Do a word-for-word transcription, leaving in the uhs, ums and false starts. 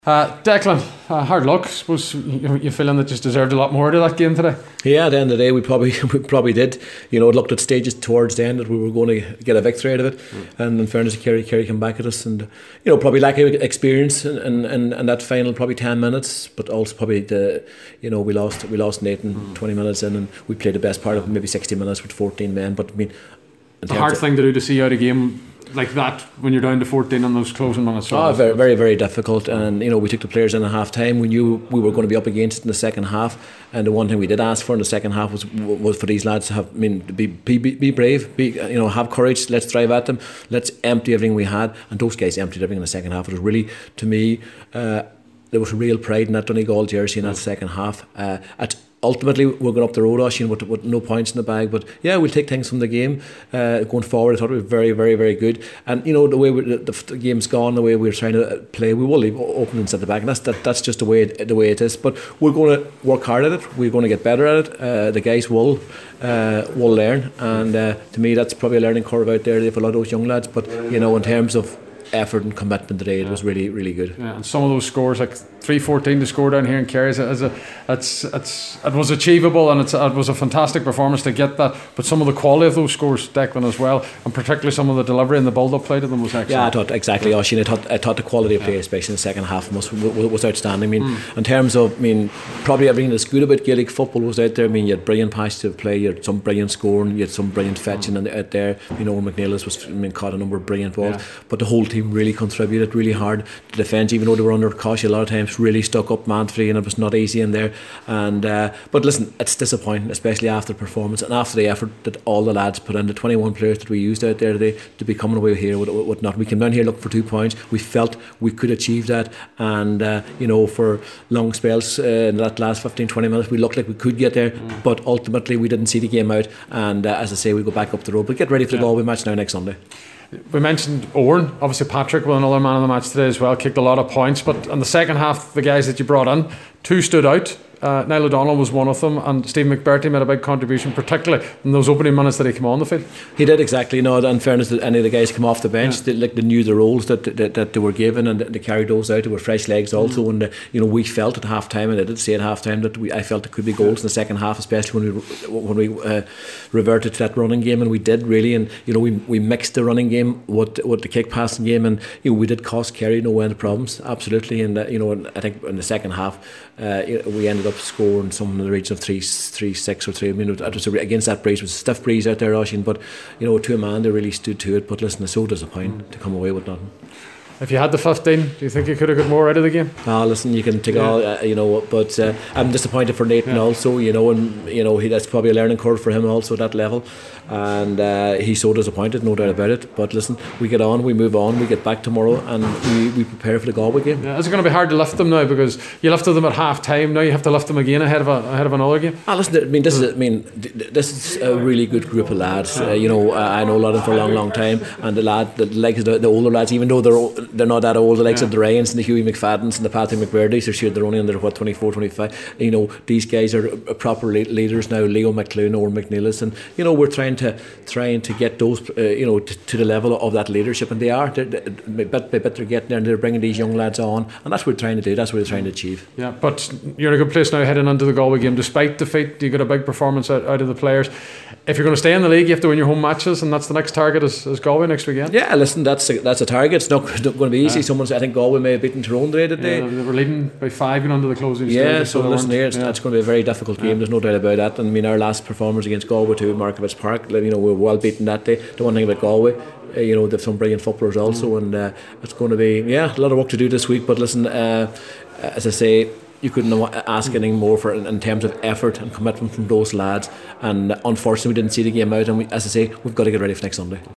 Uh, Declan, uh, hard luck. I suppose you, you feeling that just deserved a lot more to that game today? Yeah, at the end of the day, we probably we probably did. You know, it looked at stages towards the end that we were going to get a victory out of it. Mm. And in fairness, Kerry Kerry came back at us, and you know, probably lack of experience and and and that final probably ten minutes, but also probably the you know we lost we lost Nathan mm. twenty minutes in, and we played the best part of maybe sixty minutes with fourteen men. But I mean, it's a hard thing to do to see out a game like that when you're down to fourteen on those closing minutes. Oh, very, very, very difficult. And you know, we took the players in at half time. We knew we were going to be up against it in the second half. And the one thing we did ask for in the second half was was for these lads to have, I mean, be be, be brave, be you know, have courage. Let's drive at them. Let's empty everything we had. And those guys emptied everything in the second half. It was really, to me, uh, there was real pride in that Donegal jersey in that second half. Uh, at Ultimately, we're going up the road, Oisín, with, with no points in the bag. But yeah, we'll take things from the game uh, going forward. I thought it was very, very, very good. And you know, the way we, the, the game's gone, the way we're trying to play, we will leave openings at the back, and that's that, that's just the way it, the way it is. But we're going to work hard at it. We're going to get better at it. Uh, the guys will uh, will learn, and uh, to me, that's probably a learning curve out there for a lot of those young lads. But you know, in terms of effort and commitment today, it was really, really good. Yeah, and some of those scores, like three fourteen to score down here in Kerry, as a, it's, it's, it was achievable, and it's, it was a fantastic performance to get that. But some of the quality of those scores, Declan, as well, and particularly some of the delivery and the build-up play to them was excellent. Yeah, I thought exactly, Oisín. I thought, I thought the quality of play, especially in the second half, was, was outstanding. I mean, mm. in terms of, I mean, probably everything that's good about Gaelic football was out there. I mean, you had brilliant positive play, you had some brilliant scoring, you had some brilliant fetching mm. out there. You know, McNeilis was, I mean, caught a number of brilliant balls, yeah. But the whole team really contributed really hard. The defence, even though they were under caution a lot of times, really stuck up manfully, and it was not easy in there. And uh, but listen, it's disappointing, especially after the performance and after the effort that all the lads put in. The twenty-one players that we used out there today to be coming away here with, with not. We came down here looking for two points. We felt we could achieve that, and uh, you know, for long spells uh, in that last fifteen twenty minutes, we looked like we could get there, mm. but ultimately we didn't see the game out. And uh, as I say, we go back up the road. But get ready for the yeah. Galway match now next Sunday. We mentioned Oran, obviously Patrick was another man of the match today as well, kicked a lot of points, but in the second half, the guys that you brought in, two stood out. Uh, Niall O'Donnell was one of them, and Steve McBurty made a big contribution, particularly in those opening minutes that he came on the field. He did, exactly. No, in fairness, that any of the guys come off the bench, yeah. they, like, they knew the roles that, that that they were given, and they carried those out. They were fresh legs also, mm. and uh, you know, we felt at half time, and I did say at half time that we, I felt there could be goals in the second half, especially when we when we uh, reverted to that running game, and we did really. And you know, we we mixed the running game with, with the kick passing game, and you know, we did cost Kerry no end of problems, absolutely. And uh, you know, I think in the second half, uh, we ended up scoring some in the region of three, three, six or three. I mean, it was a, against that breeze, it was a stiff breeze out there, Oisín, but you know, to a man, they really stood to it. But listen, it's so disappointing to come away with nothing. If you had the fifteen, do you think you could have got more out of the game? Ah, listen, you can take yeah. all, uh, you know, but uh, I'm disappointed for Nathan yeah. also, you know, and you know, he, that's probably a learning curve for him also at that level, and uh, he's so disappointed, no doubt about it. But listen, we get on, we move on, we get back tomorrow, and we, we prepare for the Galway game. Yeah, is it going to be hard to lift them now, because you lifted them at half time, now you have to lift them again ahead of a, ahead of another game? Ah, listen, I mean, this is, I mean, this is a really good group of lads. Uh, you know, uh, I know a lot of them for a long, long time, and the lad, the legs, the, the older lads, even though they're they're not that old, the likes yeah. of the Ryans and the Hughie McFaddens and the Patrick McBurdies, they're sure they're only under what twenty-four, twenty-five. You know, these guys are proper leaders now. Leo McClune or McNeilis, and you know, we're trying to trying to get those uh, you know to, to the level of that leadership, and they are. They're, they're, bit by bit they're getting there, and they're bringing these young lads on, and that's what we're trying to do. That's what we're trying to achieve. Yeah, but you're in a good place now heading into the Galway game. Despite defeat, you got a big performance out, out of the players. If you're going to stay in the league, you have to win your home matches, and that's the next target is, is Galway next weekend. Yeah, listen, that's a, that's a target. It's not, not going to be easy. Yeah. Someone, I think Galway may have beaten Tyrone today. Today. Yeah, they were leading by five going under the closing. Yeah, so, so listen here, it's, yeah. it's going to be a very difficult game. Yeah. There's no doubt about that. And I mean, our last performance against Galway too, Markovitz Park, you know, we were well beaten that day. The one thing about Galway, uh, you know, they've some brilliant footballers also, mm. and uh, it's going to be yeah a lot of work to do this week. But listen, uh, as I say, you couldn't ask anything more for in terms of effort and commitment from those lads, and unfortunately we didn't see the game out, and we, as I say, we've got to get ready for next Sunday.